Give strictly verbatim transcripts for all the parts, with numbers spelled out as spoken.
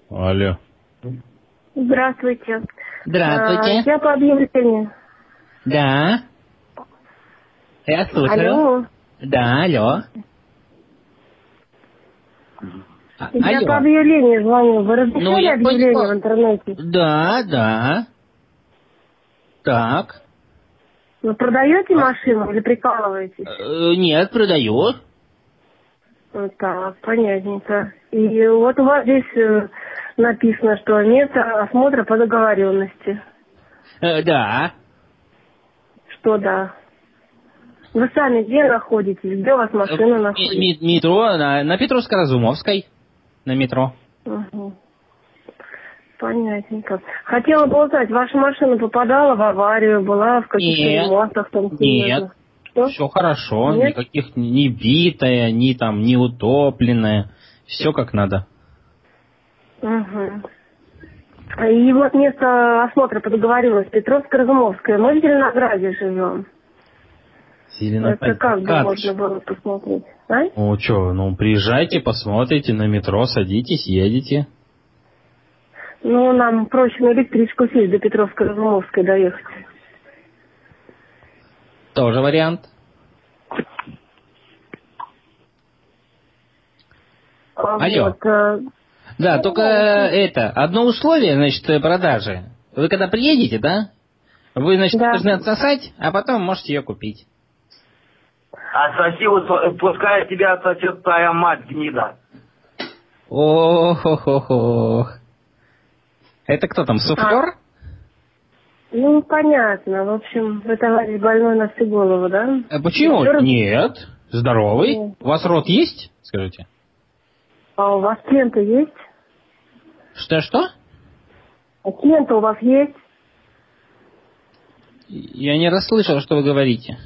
Алло. Здравствуйте. Здравствуйте. А, я по объявлению. Да. Я слушаю. Алло. Да, алло. А, Я алло. по объявлению звоню. Вы размещали Ну, я объявление понял. в интернете? Да, да. Так. Вы продаете А? машину или прикалываетесь? Э, нет, продаю. Вот так, понятненько. И вот у вас здесь э, написано, что место осмотра по договоренности. Э, да. Что да? Вы сами где находитесь? Где у вас машина Э, находится? ми- метро, на, на Петровско-Разумовской. На метро. Угу. Понятненько. Хотела бы узнать, ваша машина попадала в аварию, была в каких-то Нет. ремонтах там Нет. серьезных? Что? Все хорошо. Нет? Никаких ни битая, ни там, не утопленная. Все как надо. Угу. И вот место осмотра по договоренности Петровско-Разумовская. Мы в Зеленограде живем. Зеленоград. Это как бы Как? можно было посмотреть? А? Ну что, ну приезжайте, посмотрите на метро, садитесь, едете. Ну, нам проще на электричку сесть до Петровско-Разумовской доехать. Тоже вариант. А Алло. Вот, э, Да, только э, это, одно условие, значит, продажи. Вы когда приедете, да? Вы, значит, Да. должны отсосать, а потом можете ее купить. Отсоси, вот, пускай тебя отсосет твоя мать, гнида. Ох-ох-ох-ох. Это кто там, суфлер? ну, понятно. В общем, вы, товарищ больной на всю голову, да? А почему? Суфлер? Нет. Здоровый. Нет. У вас рот есть? Скажите. А у вас клиенты есть? Что-что? А клиенты у вас есть? Я не расслышал, что вы говорите.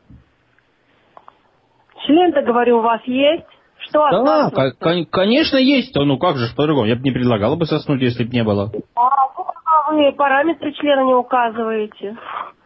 Член-то, говорю, у вас есть? Что от Да, вас? ко- кон- конечно есть. То ну как же, по-другому. Я бы не предлагал бы соснуть, если бы не было. А вы параметры члена не указываете.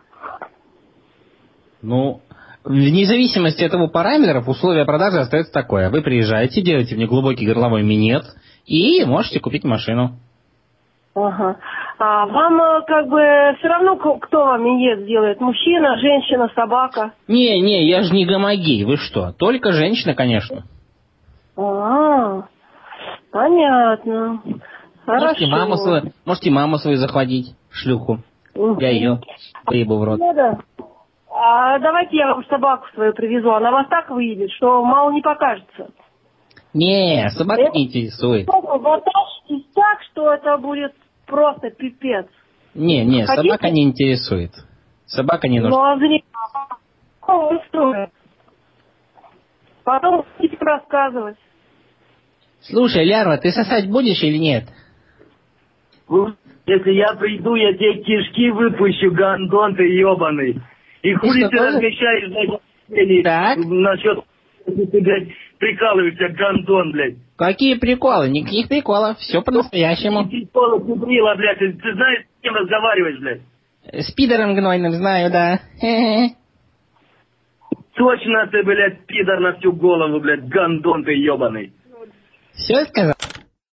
Ну, вне зависимости от его параметров, условия продажи остается такое. Вы приезжаете, делаете мне глубокий горловой минет и можете купить машину. Ага. А вам э, как бы все равно, к- кто вам минет сделает? Мужчина, женщина, собака? Не, не, я же не гомогей, вы что? Только женщина, конечно. А, понятно. Хорошо. Можете маму свою, можете маму свою захватить, шлюху. Мгм. Я ее поебу в рот. Ну да. А давайте я вам собаку свою привезу. Она вас так выедет, что мало не покажется. Не, собака не интересует. Вот так, что это будет просто пипец. Не, не, Хотите? собака не интересует. Собака не Ну нужна. а зря. Какого стоит? Потом будете рассказывать. Слушай, Лярва, ты сосать будешь или нет? Если я приду, я тебе кишки выпущу, гандон ты ебаный. И хули что, ты тоже? размещаешь, блядь, Так. насчет, если ты, блядь, прикалываешься, гандон, блядь. Какие приколы? Никаких приколов. Все по-настоящему. Ты полу кубрила, блядь, ты, ты знаешь, с кем разговариваешь, блядь? С пидором гнойным знаю, да. Хе-хе. Точно ты, блядь, пидор на всю голову, блядь, гандон ты ебаный. Все сказал?